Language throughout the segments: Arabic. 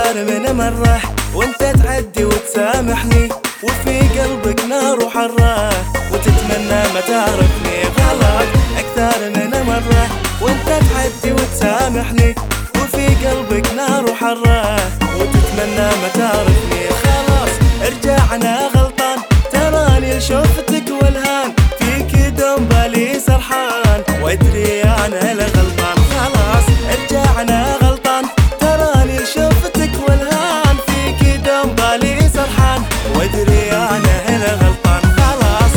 أكثر من مرة وانت تعدي وتسامحني، وفي قلبك نار وحرة وتتمنى ما تعرفني. غلط أكثر من مرة وانت تعدي وتسامحني، وفي قلبك نار وحرة وتتمنى ما تعرفني. خلاص ارجع أنا غلطان، تراني شوفتك والهان فيك دوم بالي سرحان، وادري أنا الغلطان. خلاص ارجع أنا غلطان، تراني شوفتك والهان فيك دوم بالي سرحان، وادري أنا الغلطان. خلاص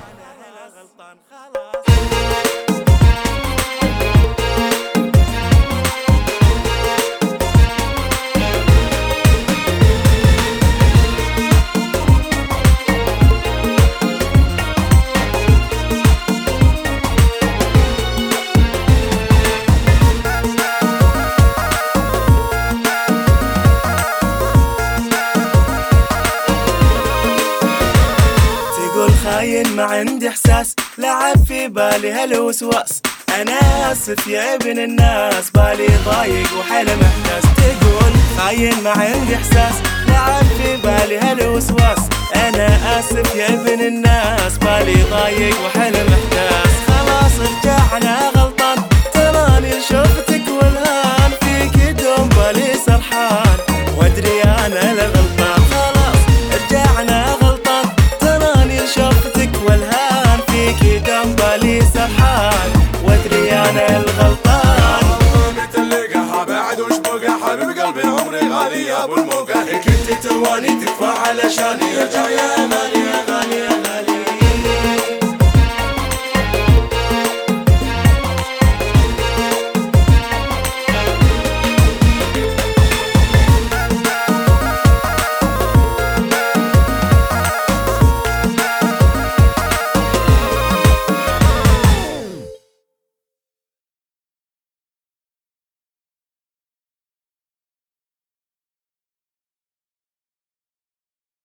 خاين ما عندي احساس، لعب في بالي هالوسواس. انا اسف يا ابن الناس، بالي ضايق وحيل محتاس. تقول خاين ما عندي احساس، لعب في بالي هالوسواس. انا اسف يا ابن الناس، بالي ضايق وحيل محتاس. خلاص ارجع انا غلطان، تراني شوفتك والهان فيك دوم بالي سرحان، وادري انا الغلطان. خلاص ارجع انا غلطان، تراني شوفتك والهان فيك دوم بالي سرحان، وادري انا الغلطان. بتلقاها بعد وش بقى حبيب قلبي عمري غالي يا ابو الموقع، كنت تواني تدفع علشاني ارجع يا اماني.